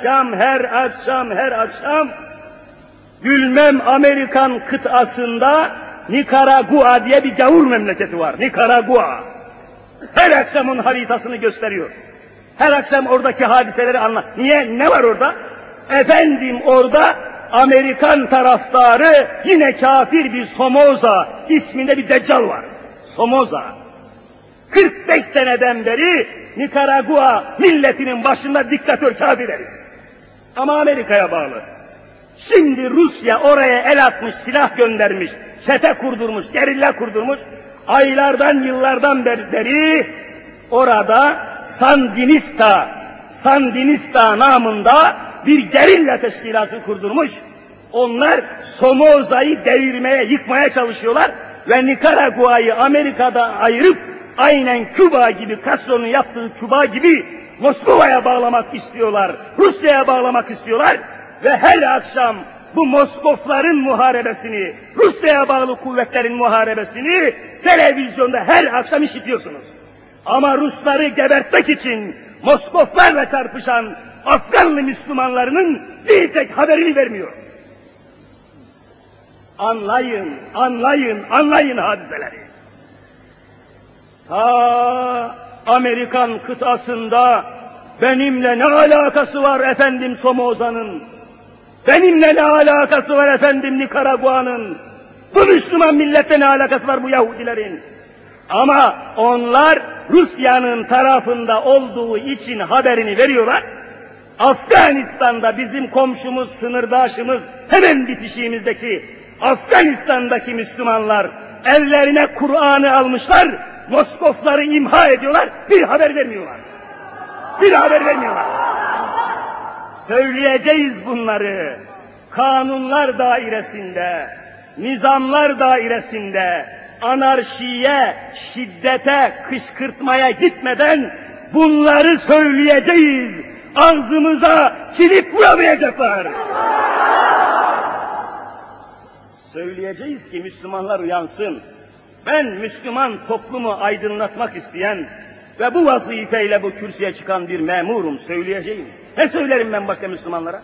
[SPEAKER 1] akşam bilmem Amerikan kıtasında Nikaragua diye bir gavur memleketi var. Nikaragua. Her akşamın haritasını gösteriyor. Her akşam oradaki hadiseleri anlat. Niye? Ne var orada? Efendim orada Amerikan taraftarı yine kafir bir Somoza isminde bir deccal var. Somoza. 45 seneden beri Nikaragua milletinin başında diktatör kafir herif. Ama Amerika'ya bağlı. Şimdi Rusya oraya el atmış, silah göndermiş, çete kurdurmuş, gerilla kurdurmuş. Aylardan, yıllardan beri orada Sandinista namında bir gerilla teşkilatı kurdurmuş. Onlar Somoza'yı devirmeye, yıkmaya çalışıyorlar ve Nikaragua'yı Amerika'da ayırıp aynen Küba gibi, Castro'nun yaptığı Küba gibi Moskova'ya bağlamak istiyorlar, Rusya'ya bağlamak istiyorlar ve her akşam bu Moskofların muharebesini, Rusya'ya bağlı kuvvetlerin muharebesini televizyonda her akşam işitiyorsunuz. Ama Rusları gebertmek için Moskoflarla çarpışan Afganlı Müslümanlarının bir tek haberini vermiyor. Anlayın hadiseleri. Ta Amerikan kıtasında benimle ne alakası var efendim Somoza'nın? Benimle ne alakası var efendim Nikaragua'nın? Bu Müslüman millette ne alakası var bu Yahudilerin? Ama onlar Rusya'nın tarafında olduğu için haberini veriyorlar. Afganistan'da bizim komşumuz, sınırdaşımız, hemen bitişiğimizdeki Afganistan'daki Müslümanlar ellerine Kur'an'ı almışlar, Moskofları imha ediyorlar, bir haber vermiyorlar. Söyleyeceğiz bunları. Kanunlar dairesinde, nizamlar dairesinde, anarşiye, şiddete, kışkırtmaya gitmeden bunları söyleyeceğiz. Ağzımıza kilit vuramayacaklar. Söyleyeceğiz ki Müslümanlar uyansın. Ben Müslüman toplumu aydınlatmak isteyen ve bu vazifeyle bu kürsüye çıkan bir memurum, söyleyeceğim. Ne söylerim ben başka Müslümanlara?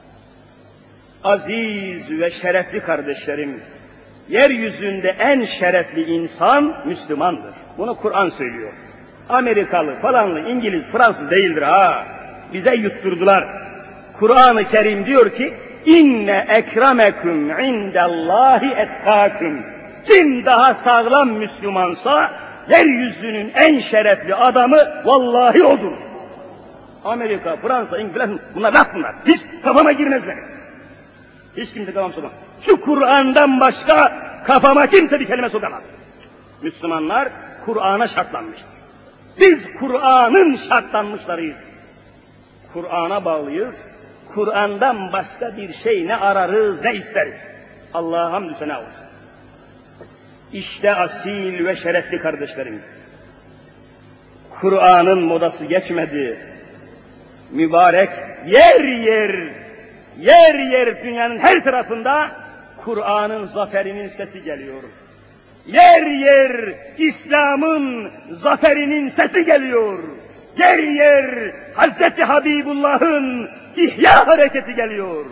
[SPEAKER 1] Aziz ve şerefli kardeşlerim, yeryüzünde en şerefli insan Müslümandır. Bunu Kur'an söylüyor. Amerikalı, falanlı, İngiliz, Fransız değildir ha. Bize yutturdular. Kur'an-ı Kerim diyor ki, İnne ekrameküm indallahi etkâküm. Kim daha sağlam Müslümansa, yeryüzünün en şerefli adamı vallahi odur. Amerika, Fransa, İngiliz, bunlar laf bunlar. Hiç kafama girmez benim. Hiç kimse kafama sokamaz. Şu Kur'an'dan başka kafama kimse bir kelime sokamaz. Müslümanlar Kur'an'a şartlanmıştır. Biz Kur'an'ın şartlanmışlarıyız. Kur'an'a bağlıyız. Kur'an'dan başka bir şey ne ararız, ne isteriz. Allah'a hamdü sena olsun. İşte asil ve şerefli kardeşlerim. Kur'an'ın modası geçmedi. Mübarek yer yer dünyanın her tarafında Kur'an'ın zaferinin sesi geliyor. Yer yer İslam'ın zaferinin sesi geliyor. Yer yer Hazreti Habibullah'ın ihya hareketi geliyor.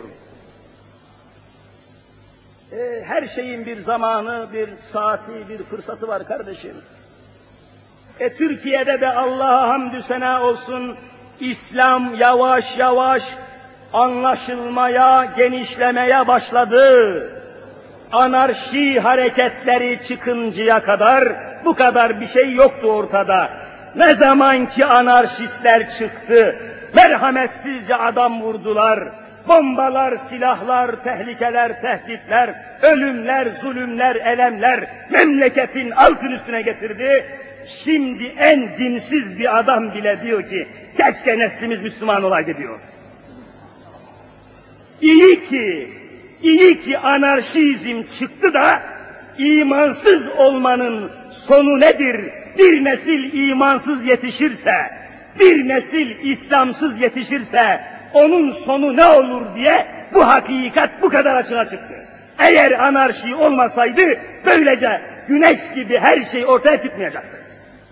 [SPEAKER 1] Her şeyin bir zamanı, bir saati, bir fırsatı var kardeşim. Türkiye'de de Allah'a hamdü sena olsun, İslam yavaş yavaş anlaşılmaya, genişlemeye başladı. Anarşi hareketleri çıkıncaya kadar bu kadar bir şey yoktu ortada. Ne zaman ki anarşistler çıktı, merhametsizce adam vurdular, bombalar, silahlar, tehlikeler, tehditler, ölümler, zulümler, elemler memleketin altın üstüne getirdi. Şimdi en dinsiz bir adam bile diyor ki, keşke neslimiz Müslüman olaydı diyor. İyi ki anarşizm çıktı da imansız olmanın sonu nedir? Bir nesil imansız yetişirse, bir nesil İslamsız yetişirse onun sonu ne olur diye bu hakikat bu kadar açığa çıktı. Eğer anarşi olmasaydı böylece güneş gibi her şey ortaya çıkmayacaktı.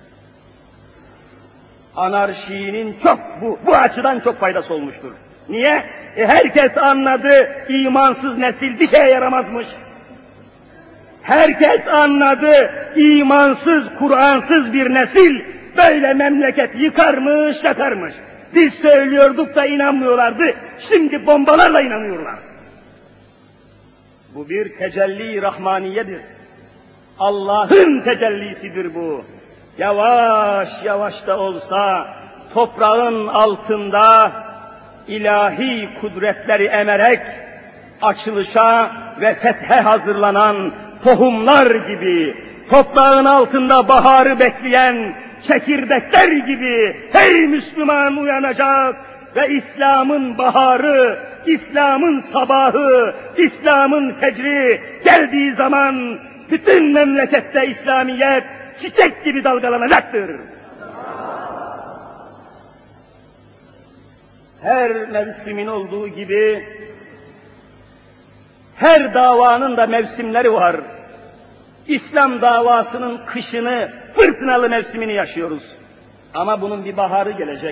[SPEAKER 1] Anarşinin bu açıdan çok faydası olmuştur. Niye? Herkes anladı, imansız nesil bir şeye yaramazmış. Herkes anladı, imansız, Kur'ansız bir nesil böyle memleket yıkarmış, yakarmış. Biz söylüyorduk da inanmıyorlardı, şimdi bombalarla inanıyorlar. Bu bir tecelli rahmaniyedir. Allah'ın tecellisidir bu. Yavaş yavaş da olsa toprağın altında ilahi kudretleri emerek açılışa ve fethe hazırlanan tohumlar gibi, toprağın altında baharı bekleyen çekirdekler gibi her Müslüman uyanacak ve İslam'ın baharı, İslam'ın sabahı, İslam'ın fecri geldiği zaman bütün memlekette İslamiyet çiçek gibi dalgalanacaktır. Her mevsimin olduğu gibi her davanın da mevsimleri var. İslam davasının kışını, fırtınalı mevsimini yaşıyoruz. Ama bunun bir baharı gelecek.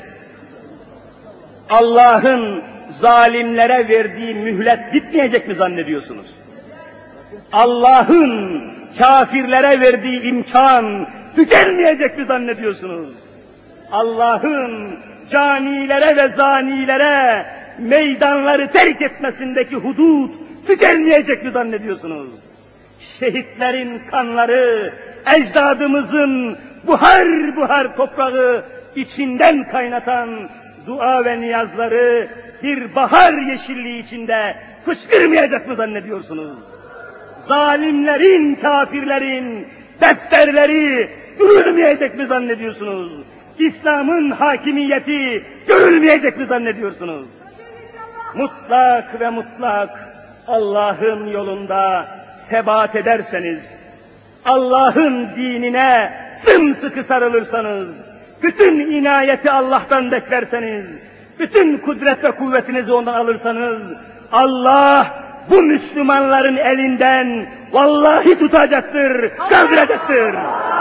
[SPEAKER 1] Allah'ın zalimlere verdiği mühlet bitmeyecek mi zannediyorsunuz? Allah'ın kafirlere verdiği imkan tükenmeyecek mi zannediyorsunuz? Allah'ın canilere ve zanilere meydanları terk etmesindeki hudut tükenmeyecek mi zannediyorsunuz? Şehitlerin kanları, ecdadımızın buhar buhar toprağı içinden kaynatan dua ve niyazları bir bahar yeşilliği içinde fışkırmayacak mı zannediyorsunuz? Zalimlerin, kafirlerin defterleri görülmeyecek mi zannediyorsunuz? İslam'ın hakimiyeti görülmeyecek mi zannediyorsunuz? Mutlak ve mutlak Allah'ın yolunda sebat ederseniz, Allah'ın dinine sımsıkı sarılırsanız, bütün inayeti Allah'tan beklerseniz, bütün kudret ve kuvvetinizi ondan alırsanız, Allah bu Müslümanların elinden vallahi tutacaktır, kaldıracaktır.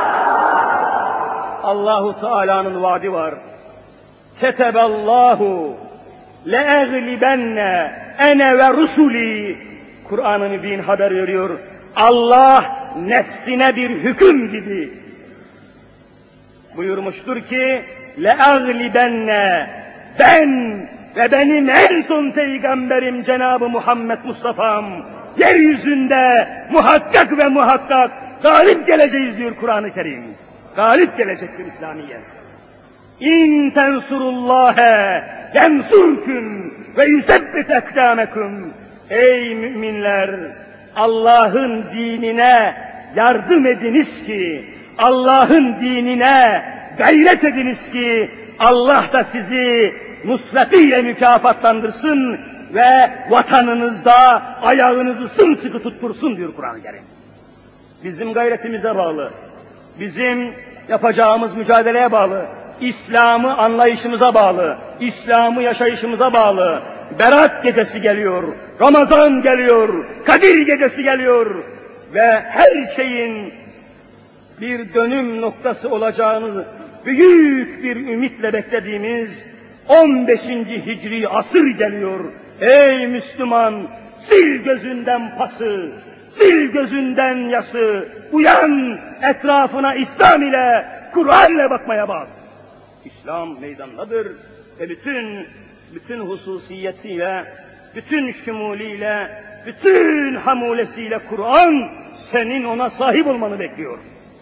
[SPEAKER 1] Allahu Teala'nın vaadi var. Keteballahu le'eglibenne ene ve rusuli. Kur'an-ı Mübin haber veriyor. Allah nefsine bir hüküm gibi buyurmuştur ki le'eglibenne, ben ve benim en son peygamberim Cenab-ı Muhammed Mustafa'm yeryüzünde muhakkak ve muhakkak galip geleceğiz diyor Kur'an-ı Kerim. Galip gelecektir İslamiyet. İn tensurullâhe yensurküm ve yusebbit ekdâmeküm. Ey müminler! Allah'ın dinine yardım ediniz ki, Allah'ın dinine gayret ediniz ki, Allah da sizi nusretiyle mükafatlandırsın ve vatanınızda ayağınızı sımsıkı tuttursun diyor Kur'an-ı Kerim. Bizim gayretimize bağlı, bizim yapacağımız mücadeleye bağlı, İslam'ı anlayışımıza bağlı, İslam'ı yaşayışımıza bağlı. Berat gecesi geliyor, Ramazan geliyor, Kadir gecesi geliyor ve her şeyin bir dönüm noktası olacağını büyük bir ümitle beklediğimiz 15. Hicri asır geliyor. Ey Müslüman, sil gözünden pası, sil gözünden yası, uyan, etrafına İslam ile, Kur'an ile bakmaya bak. İslam meydandadır ve bütün hususiyetiyle, bütün şumuliyle, bütün hamulesiyle Kur'an senin ona sahip olmanı bekliyor.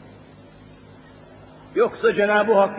[SPEAKER 1] Yoksa Cenab-ı Hak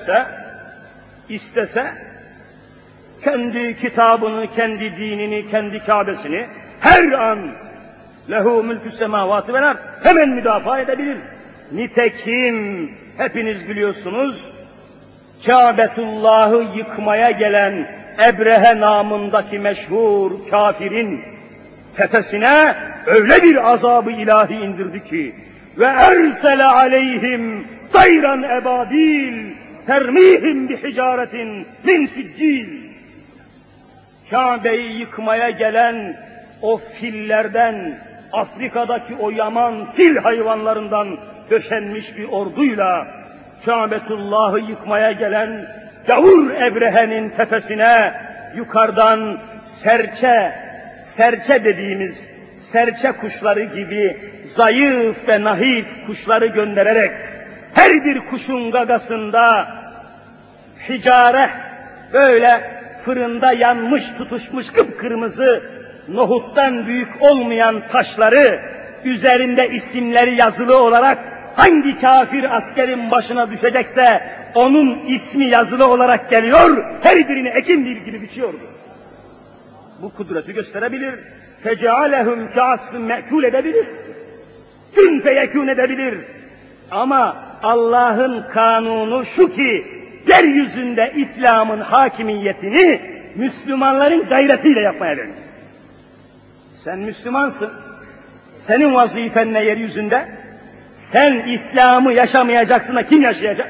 [SPEAKER 1] istese kendi kitabını, kendi dinini, kendi Kâbesini her an lehu mülkü semâvâti vel ard hemen müdafaa edebilir. Nitekim hepiniz biliyorsunuz, Kâbetullah'ı yıkmaya gelen Ebrehe namındaki meşhur kafirin tepesine öyle bir azabı ilahi indirdi ki ve ersele aleyhim tayran ebabil termihim bihicaretin min siccil. Kâbe'yi yıkmaya gelen o fillerden, Afrika'daki o yaman fil hayvanlarından döşenmiş bir orduyla Kâbetullah'ı yıkmaya gelen gavur Ebrehe'nin tepesine yukarıdan serçe dediğimiz serçe kuşları gibi zayıf ve nahif kuşları göndererek her bir kuşun gagasında hicare, böyle fırında yanmış, tutuşmuş kıpkırmızı, nohuttan büyük olmayan taşları, üzerinde isimleri yazılı olarak hangi kafir askerin başına düşecekse onun ismi yazılı olarak geliyor, her birini ekim gibi biçiyordu. Bu kudreti gösterebilir. فَجَعَلَهُمْ كَعَصْفٍ مَأْكُولَ edebilir. Kün feyekûn edebilir. Ama Allah'ın kanunu şu ki, yeryüzünde İslam'ın hakimiyetini Müslümanların gayretiyle yapmaya verir. Sen Müslümansın. Senin vazifen ne yeryüzünde? Sen İslam'ı yaşamayacaksın da kim yaşayacak?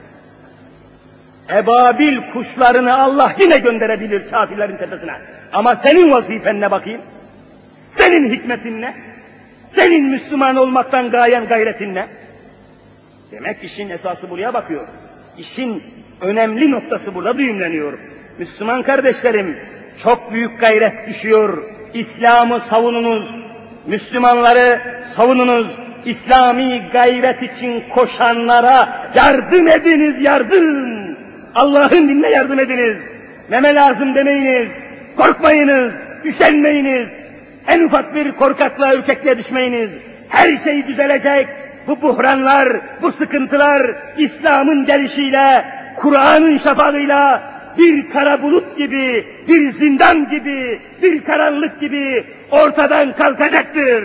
[SPEAKER 1] Ebabil kuşlarını Allah yine gönderebilir kafirlerin tepesine. Ama senin vazifen ne bakayım? Senin hikmetin ne? Senin Müslüman olmaktan gayen gayretin ne? Demek işin esası buraya bakıyor. İşin önemli noktası burada düğümleniyor. Müslüman kardeşlerim, çok büyük gayret düşüyor. İslam'ı savununuz, Müslümanları savununuz, İslami gayret için koşanlara yardım ediniz, yardım! Allah'ın dinine yardım ediniz. Meme lazım demeyiniz, korkmayınız, üşenmeyiniz, en ufak bir korkaklığa, ürkekliğe düşmeyiniz. Her şey düzelecek. Bu buhranlar, bu sıkıntılar İslam'ın gelişiyle, Kur'an'ın şafağıyla bir kara bulut gibi, bir zindan gibi, bir karanlık gibi ortadan kalkacaktır.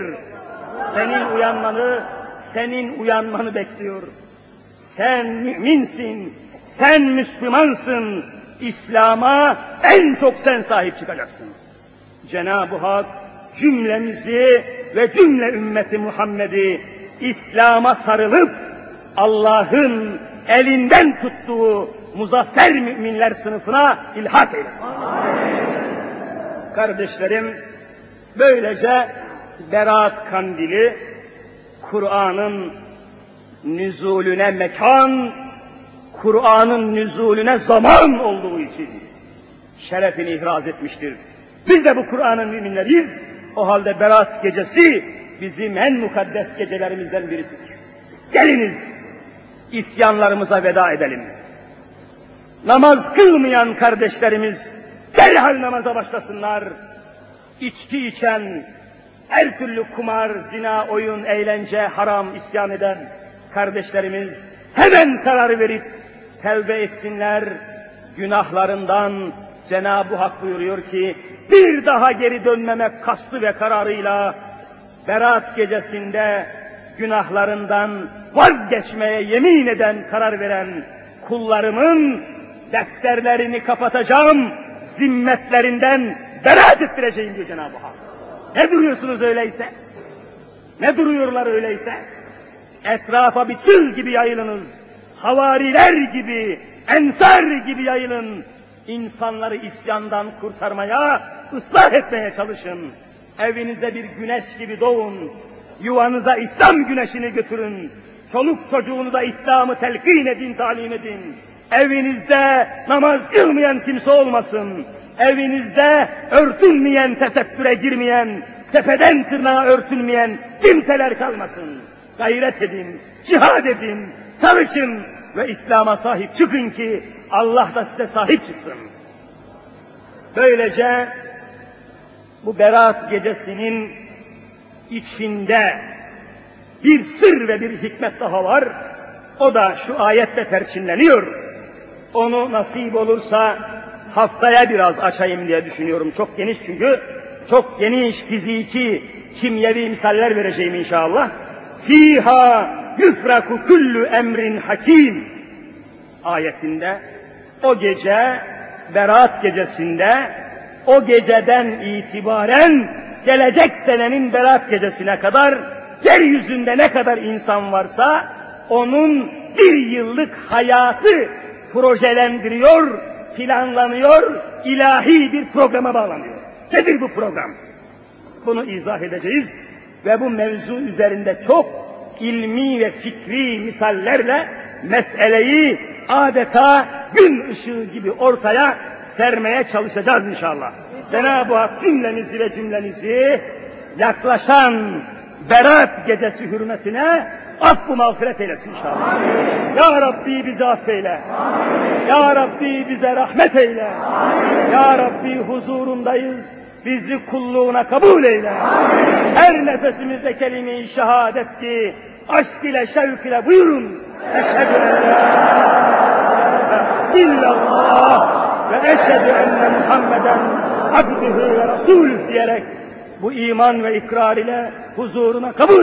[SPEAKER 1] Senin uyanmanı bekliyor. Sen müminsin, sen Müslümansın. İslam'a en çok sen sahip çıkacaksın. Cenab-ı Hak cümlemizi ve cümle ümmeti Muhammed'i İslam'a sarılıp Allah'ın elinden tuttuğu muzaffer müminler sınıfına ilhak eylesin. Kardeşlerim, böylece Berat Kandili Kur'an'ın nüzulüne mekan, Kur'an'ın nüzulüne zaman olduğu için şerefini ihraz etmiştir. Biz de bu Kur'an'ın müminleriyiz. O halde Berat gecesi bizim en mukaddes gecelerimizden birisidir. Geliniz, isyanlarımıza veda edelim. Namaz kılmayan kardeşlerimiz derhal namaza başlasınlar. İçki içen, her türlü kumar, zina, oyun, eğlence, haram, isyan eden kardeşlerimiz hemen karar verip tevbe etsinler. Günahlarından Cenab-ı Hak buyuruyor ki, bir daha geri dönmemek kastı ve kararıyla Berat gecesinde günahlarından vazgeçmeye yemin eden, karar veren kullarımın defterlerini kapatacağım, zimmetlerinden beraat ettireceğim diyor Cenab-ı Hak. Ne duruyorsunuz öyleyse? Ne duruyorlar öyleyse? Etrafa bir çığ gibi yayılınız. Havariler gibi, ensar gibi yayılın. İnsanları isyandan kurtarmaya, ıslah etmeye çalışın. Evinize bir güneş gibi doğun. Yuvanıza İslam güneşini götürün. Çoluk çocuğunuza İslam'ı telkin edin, talim edin. Evinizde namaz kılmayan kimse olmasın. Evinizde örtünmeyen, tesettüre girmeyen, tepeden tırnağa örtülmeyen kimseler kalmasın. Gayret edin, cihad edin, çalışın ve İslam'a sahip çıkın ki Allah da size sahip çıksın. Böylece bu Berat gecesinin içinde bir sır ve bir hikmet daha var. O da şu ayette perçinleniyor. Onu nasip olursa haftaya biraz açayım diye düşünüyorum. Çok geniş çünkü. Çok geniş fiziki, kimyevi misaller vereceğim inşallah. Fiha yufraku kullu emrin hakim ayetinde o gece, Berat gecesinde, o geceden itibaren gelecek senenin Berat gecesine kadar yeryüzünde ne kadar insan varsa onun bir yıllık hayatı projelendiriyor, planlanıyor, ilahi bir programa bağlanıyor. Nedir bu program? Bunu izah edeceğiz ve bu mevzu üzerinde çok ilmi ve fikri misallerle meseleyi adeta gün ışığı gibi ortaya sermeye çalışacağız inşallah. Cenab-ı Hak cümlemizi ve cümlenizi yaklaşan Berat gecesi hürmetine affı mağfiret eylesin inşallah. Amin. Ya Rabbi bizi affeyle. Amin. Ya Rabbi bize rahmet eyle. Amin. Ya Rabbi huzurundayız. Bizi kulluğuna kabul eyle. Amin. Her nefesimizde kelime-i şehadet ki aşk ile şevk ile buyurun. Eşhedü en la ilahe illallah ve eşhedü enne Muhammeden abdühü ve rasulüh diyerek bu iman ve ikrar ile huzuruna kabul